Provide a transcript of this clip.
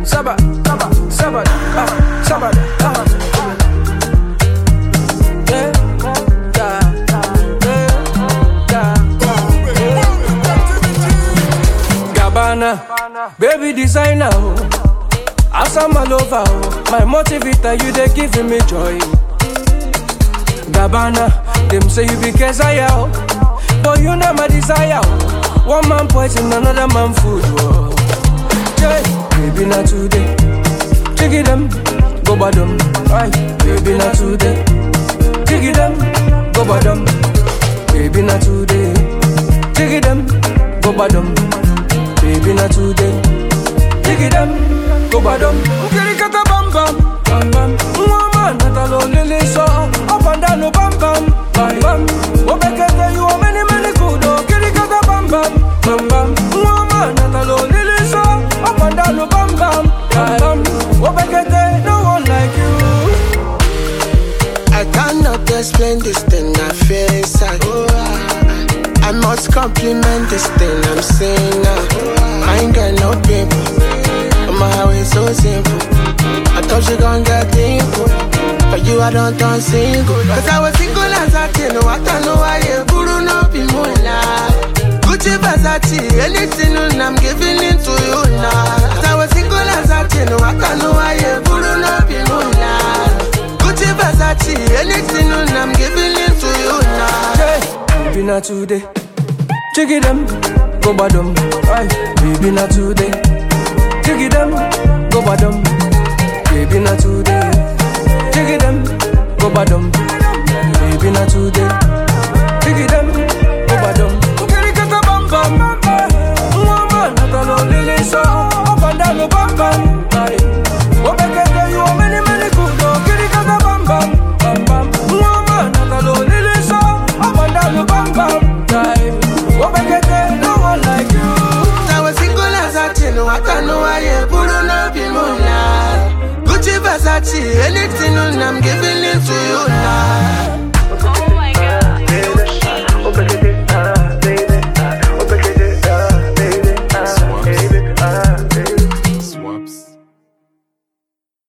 Baby designer, as I'm all over, my motivator, you they giving me joy. Gabbana, them say you be Kesaya, but you know my desire. One man poison, another man food. Yeah, baby not today. Jiggy them, go bottom. Right, baby not today. Jiggy them, go bottom. Baby not today. Jiggy them, go bottom. Baby not today. Dig it them, go badum. Ukiri kata bam bam, bam bam. Woman not alone lily so up and down no bam bam, bam bam. Obekete you many good. Ukiri kata bam bam, bam bam. Woman not alone lily so up and down no bam bam, bam bam. Obekete no one like you. I cannot explain this thing I feel inside. I must compliment this thing I'm saying now. I ain't got no people, but my way so simple. I thought you gon' get simple, but you I don't turn single. Cause I was single as I didn't know. I don't know why you guru no be moonlight. Gucci Versace, anything I'm giving it to you now. Cause I was single as I didn't know. I don't know why you guru no be moonlight. Gucci Versace, anything I'm giving it to you now. Baby not today. Jiggy them, go badum. Aye, baby not today. Jiggy them, go badum. Baby not today. Jiggy them, go badum. Baby not today. Jiggy them, go badum. Ukiri kata bam bam. Woman not alone lily so up and down no bam bam. Aye, obekete you many good. Ukiri kata bam bam, bam bam. Woman not alone lily so up and down no bam bam. Aye. No one like you. I was single as I didn't know. I don't know why you put on up in moonlight. Gucci Versace, anything I'm giving it to you now.